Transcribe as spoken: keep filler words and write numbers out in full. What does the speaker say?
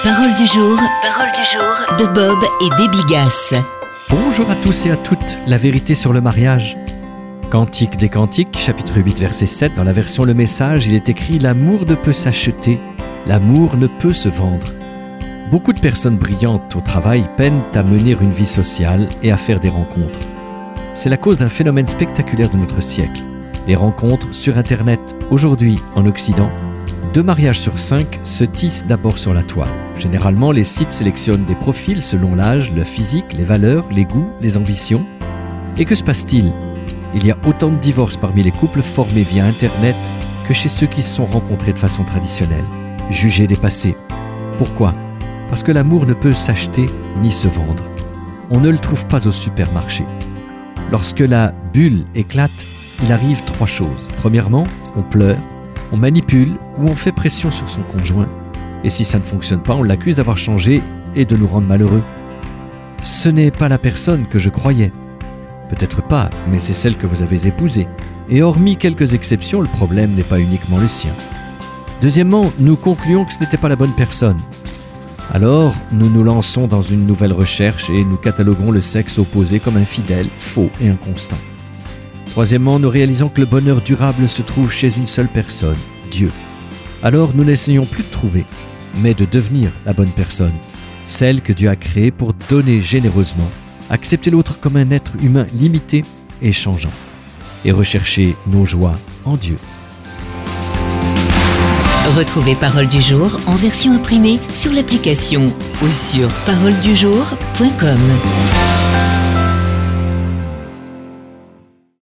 Parole du jour, parole du jour de Bob et Debbie Gass. Bonjour à tous et à toutes, la vérité sur le mariage. Cantique des Cantiques, chapitre huit, verset sept, dans la version Le Message, il est écrit « L'amour ne peut s'acheter, l'amour ne peut se vendre ». Beaucoup de personnes brillantes au travail peinent à mener une vie sociale et à faire des rencontres. C'est la cause d'un phénomène spectaculaire de notre siècle. Les rencontres sur Internet. Aujourd'hui, en Occident, deux mariages sur cinq se tissent d'abord sur la toile. Généralement, les sites sélectionnent des profils selon l'âge, le physique, les valeurs, les goûts, les ambitions. Et que se passe-t-il ? Il y a autant de divorces parmi les couples formés via Internet que chez ceux qui se sont rencontrés de façon traditionnelle. Jugés dépassés. Pourquoi ? Parce que l'amour ne peut s'acheter ni se vendre. On ne le trouve pas au supermarché. Lorsque la bulle éclate, il arrive trois choses. Premièrement, on pleure, on manipule ou on fait pression sur son conjoint. Et si ça ne fonctionne pas, on l'accuse d'avoir changé et de nous rendre malheureux. Ce n'est pas la personne que je croyais. Peut-être pas, mais c'est celle que vous avez épousée. Et hormis quelques exceptions, le problème n'est pas uniquement le sien. Deuxièmement, nous concluons que ce n'était pas la bonne personne. Alors, nous nous lançons dans une nouvelle recherche et nous cataloguons le sexe opposé comme infidèle, faux et inconstant. Troisièmement, nous réalisons que le bonheur durable se trouve chez une seule personne, Dieu. Alors, nous n'essayons plus de trouver, mais de devenir la bonne personne, celle que Dieu a créée pour donner généreusement, accepter l'autre comme un être humain limité et changeant, et rechercher nos joies en Dieu. Retrouvez Parole du jour en version imprimée sur l'application ou sur parole du jour point com.